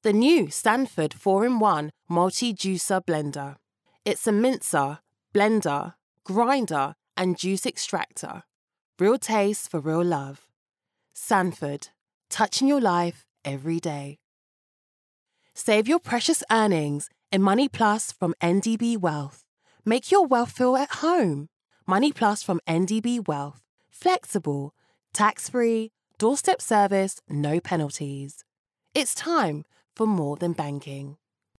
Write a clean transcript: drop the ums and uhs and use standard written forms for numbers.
The new Stanford 4-in-1 Multi-Juicer Blender. It's a mincer, blender, grinder, and juice extractor. Real taste for real love. Stanford, touching your life every day. Save your precious earnings in Money Plus from NDB Wealth. Make your wealth feel at home. Money Plus from NDB Wealth. Flexible, tax-free, doorstep service, no penalties. It's time for more than banking.